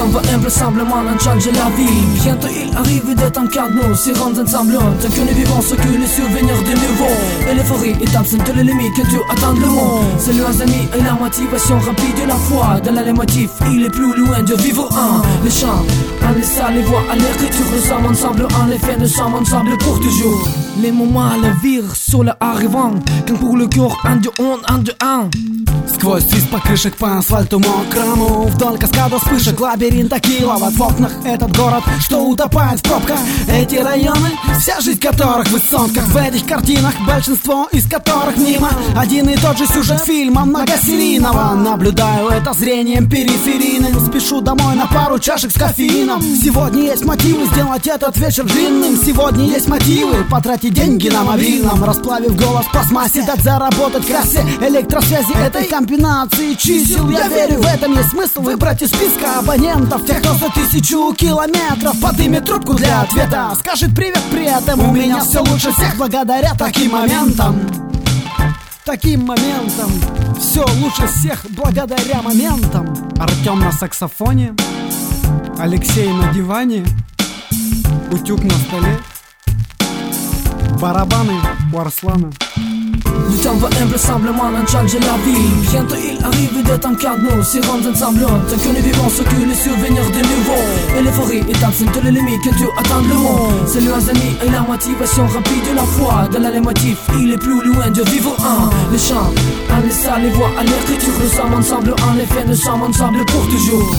temps va implacablement changer la vie. Bientôt il arrive d'être un cas de nous, s'y rendent ensemble. Tant que nous vivons ce que les souvenirs de nouveau. Et l'euphorie est absente de l'ennemi que tu attends le monde. C'est le amis et la motivation remplie de la foi. Dans l'émotif, il est plus loin de vivre un. Les chants, on les salles, les voix à l'écriture. Nous sommes ensemble, en effet, nous sommes ensemble pour toujours. Les moments à la vie sur le arrivant. Как pour le cœur, un de un. Сквозь свист покрышек по асфальту мокрому, вдоль каскада вспышек лабиринта киловатт. В окнах этот город, что утопает в пробках. Эти районы, вся жизнь которых в высотках. В этих картинах, большинство из которых мимо. Один и тот же сюжет фильма многосерийного. Наблюдаю это зрением периферийным. Спешу домой на пару чашек с кофеином. Сегодня есть мотивы сделать этот вечер длинным. Сегодня есть мотивы потратить деньги на мобильном. Расплавив голос в пластмассе, дать заработать красе электросвязи этой комбинации чисел. Я верю, в этом есть смысл. Выбрать из списка абонентов тех, кто за 1000 километров подымет трубку для ответа. Скажет привет при этом. У меня все лучше всех благодаря таким моментам. Таким моментам. Все лучше всех благодаря моментам. Артем на саксофоне, Алексей на диване, утюг на столе, барабаны у Арслана. Le temps va implacablement changer la vie. Bientôt il arrive d'être un cas de nous, s'y rendent ensemble. Tant que nous vivons ce que les souvenirs de nouveau. Et l'euphorie est absente de l'ennemi que tu attends le monde. C'est le amis et la motivation remplie de la foi. Dans l'émotif, il est plus loin de vivre un. Les chants, on les salles, les voix à l'écriture. Nous sommes ensemble, en effet, nous sommes ensemble pour toujours.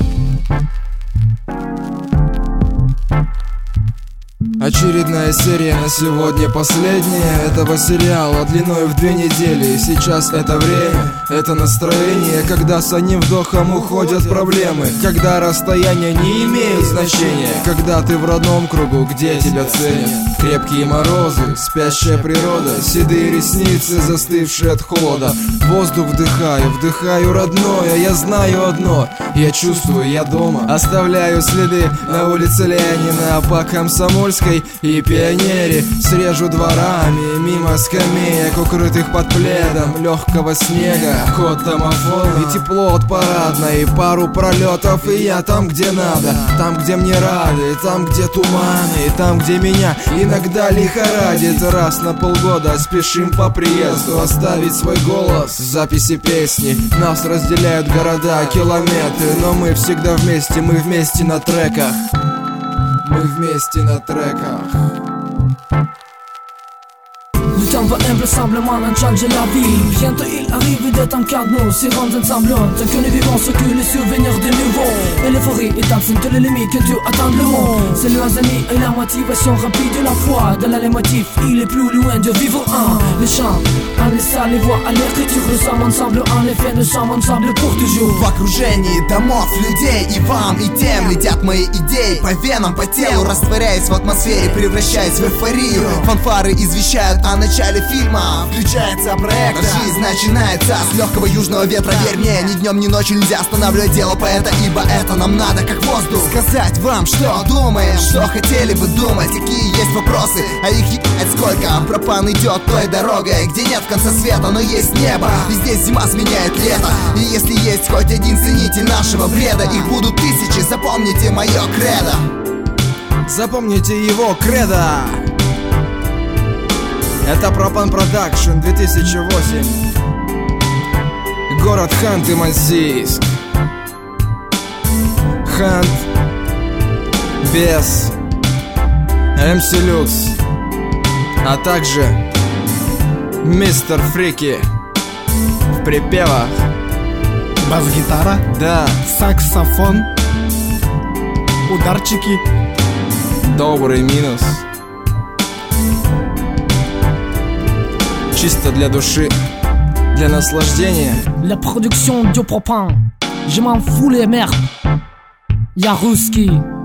Очередная серия, на сегодня последняя этого сериала длиной в 2 недели. И сейчас это время, это настроение, когда с одним вдохом уходят проблемы. Когда расстояние не имеет значения. Когда ты в родном кругу, где тебя ценят. Крепкие морозы, спящая природа. Седые ресницы, застывшие от холода. Воздух вдыхаю, вдыхаю родное. Я знаю одно, я чувствую, я дома. Оставляю следы на улице Ленина, по Комсомольской и Пионере. Срежу дворами, мимо скамеек, укрытых под пледом легкого снега. Ход домофона и тепло от парадной. Пару пролетов, и я там, где надо. Там, где мне рады, там, где туманы. И там, где меня иногда лихорадит. Раз на полгода спешим по приезду оставить свой голос в записи песни. Нас разделяют города, километры, но мы всегда вместе, мы вместе на треках. Мы вместе на треках. Le temps va implacablement changer la vie. Bientôt il arrive d'être un cas de nous, s'y rendent ensemble. Tant que nous vivons ce que les souvenirs de nouveau. Et l'euphorie est absente de l'ennemi que tu attends le monde. C'est le amis et la motivation remplie de la foi. Dans l'émotif, il est plus loin de vivre un. Les chants, on les salles, les voix à l'écriture. Nous sommes ensemble, en effet, nous sommes ensemble pour toujours. В окружении домов, людей, и вам, и тем летят мои идеи по венам, по телу, растворяясь в атмосфере, превращаясь в эйфорию. Фанфары извещают о начале фильма, включается проект. Жизнь начинается с легкого южного ветра. Верь мне, ни днем, ни ночью нельзя останавливать дело поэта, ибо это нам надо как воздух. Сказать вам, что думаем, что хотели бы думать, какие есть вопросы, а их ебать сколько. Пропан идет той дорогой, где нет конца света, но есть небо. И здесь зима сменяет лето. И если есть хоть один ценитель нашего бреда, их будут тысячи, запомните мое кредо. Запомните его кредо. Это Пропан Продакшн 2008. Город Ханты-Мансийск. Хант без МС Люкс, а также Мистер Фрики в припевах. Бас-гитара, да, саксофон, ударчики, добрый минус. Чисто для души, для наслаждения. La production de Propane, je m'en fous les merdes. Y'a Ruski.